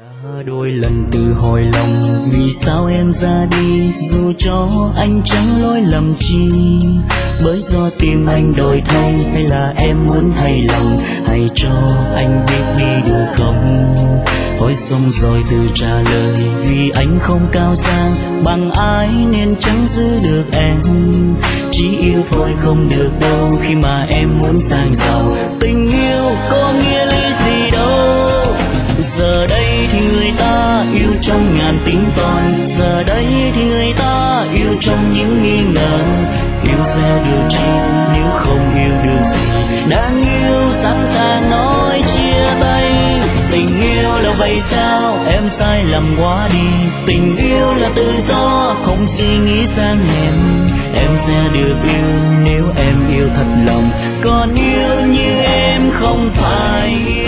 Đôi lần tự hỏi lòng vì sao em ra đi, dù cho anh chẳng lỗi lầm chi, bởi do tim anh đổi thay hay là em muốn thay lòng, hãy cho anh biết đi được không. Hỏi xong rồi tự trả lời, vì anh không cao sang bằng ai nên chẳng giữ được em, chỉ yêu thôi không được đâu khi mà em muốn sang giàu. Tình yêu có nghĩa lý gì đâu, giờ đây thì người ta yêu trong ngàn tính toán, giờ đây thì người ta yêu trong những nghi ngờ. Yêu sẽ được chi nếu không yêu được gì, đang yêu sẵn sàng nói chia tay. Tình yêu là vậy sao, em sai lầm quá đi. Tình yêu là tự do, không suy nghĩ sang hèn. Em sẽ được yêu nếu em yêu thật lòng, còn yêu như em không phải.